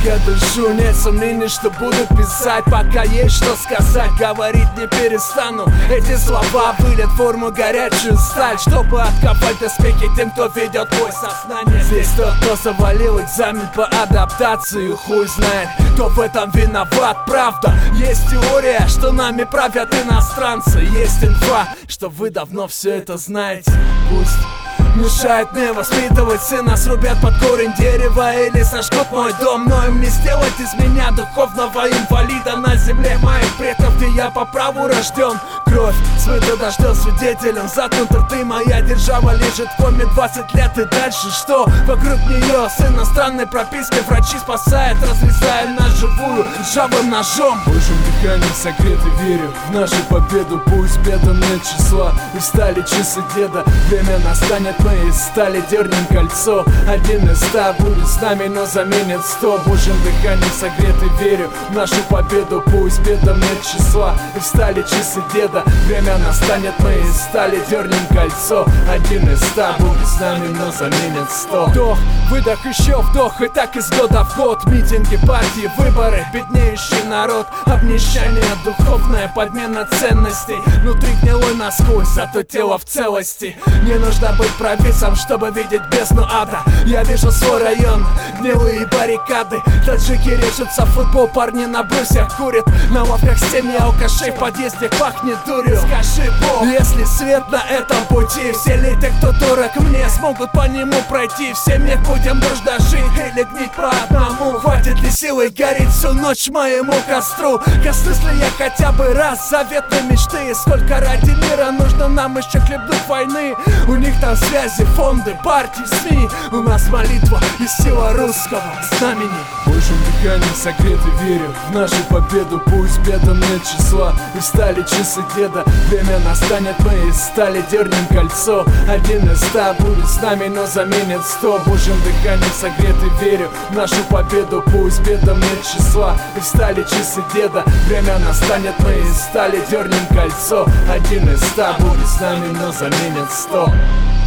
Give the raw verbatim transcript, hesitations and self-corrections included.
Пока дышу, нет сомнений, что буду писать. Пока есть что сказать, говорить не перестану. Эти слова выльют в форму горячую сталь, чтобы откопать доспехи тем, кто ведет бой сознание. Здесь тот, кто завалил экзамен по адаптации, хуй знает, кто в этом виноват. Правда, есть теория, что нами правят иностранцы. Есть инфа, что вы давно все это знаете. Пусть мешает мне воспитывать сына, срубят под корень дерева или сожгут мой дом. Но им не сделать из меня духовного инвалида на земле моих предков, где я по праву рожден. Кровь смыта дождем свидетелем, заткнут рты, моя держава лежит в коме двадцать лет. И дальше что? Вокруг нее с иностранной пропиской врачи спасают, разрезая нас живую ржавым ножом. Божьим дыханием согреты, верю в нашу победу. Пусть бедам нет числа, и стали часы деда. Время настанет, мы из стали дернем кольцо. Один из ста будет с нами, но заменит сто. Божьим дыханием согреты, верю в нашу победу. Пусть бедам нет числа, и встали часы деда. Время настанет, мы из стали дернем кольцо. Один из ста будет с нами, но заменит сто. Вдох, выдох, еще вдох, и так из года в год. Митинги, партии, выборы, беднеющий народ. Обнищание, духовная подмена ценностей. Внутри гнилой насквозь, зато тело в целости. Не нужно быть провидцем, чтобы видеть бездну ада. Я вижу свой район, гнилые баррикады. Таджики режутся в футбол, парни на брусьях курят. На лавках семьи алкашей, в подъезде пахнет дурью. Скажи, Бог, если свет на этом пути, все ли те, кто дорог мне, смогут по нему пройти? Все мы будем дружно жить или гнить по одному? Хватит ли силы гореть всю ночь моему костру? Коснусь ли я хотя бы раз заветной мечты? Сколько ради мира нужно нам еще хлебнуть войны? У них там связи, фонды, партии, СМИ. У нас молитва и сила русского знамени. Божьим дыханием согреты, верю в нашу победу. Пусть бедам нет числа, и встали часы деда. Время настанет, мы из стали дернем кольцо. Один из ста будет с нами, но заменит сто. Божьим дыханием согреты, верю в нашу победу. Пусть бедам нет числа, и встали часы деда. Время настанет, мы из стали дернем кольцо. Один из ста будет с нами, но заменит сто.